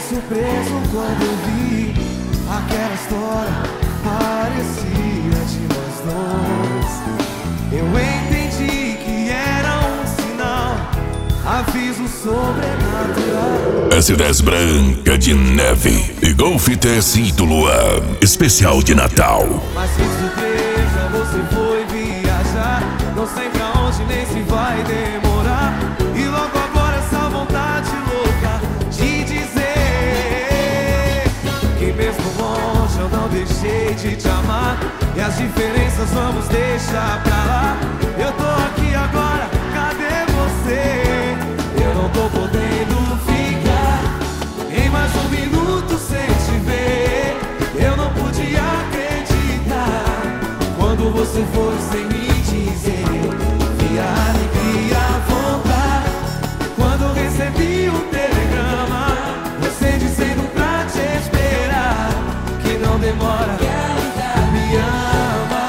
surpreso quando eu vi aquela história, parecia de nós dois. Eu entendi que era um sinal, aviso sobrenatural. S10 Branca de Neve e Golf TSI do Luan, especial de Natal. Mas que surpresa, você foi viajar, não sei pra onde nem se vai demorar. E logo agora essa vontade louca de dizer que mesmo longe eu não deixei de te amar. E as diferenças vamos deixar pra lá. Eu tô aqui agora, cadê você? Eu não tô podendo ficar em mais um minuto sem te ver. Eu não podia acreditar quando você foi sem me dizer. Vi a alegria voltar quando recebi um telegrama, você dizendo pra te esperar, que não demora, que ainda me ama,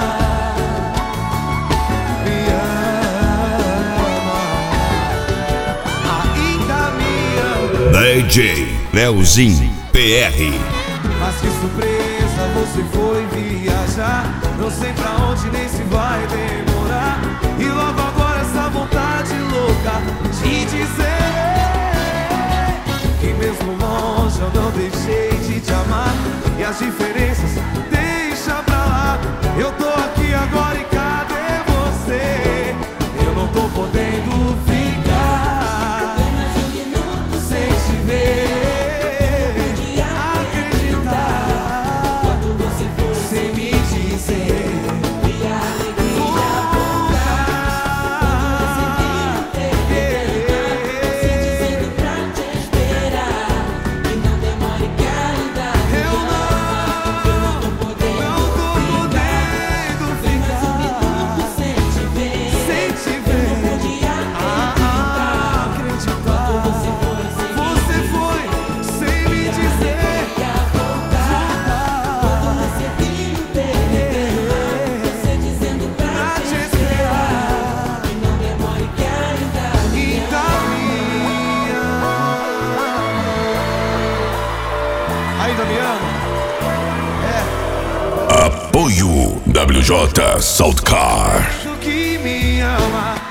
ainda me ama. DJ Leozinho PR. Mas que surpresa, você foi viajar, não sei pra onde nem se vai demorar. E logo agora essa vontade louca de dizer que mesmo longe eu não deixei de te amar. E as diferenças deixa pra lá. Eu tô aqui agora e cadê você? Eu não tô podendo ficar sem te ver. Ainda me ama? Apoio WJ Saltcar. Que me ama.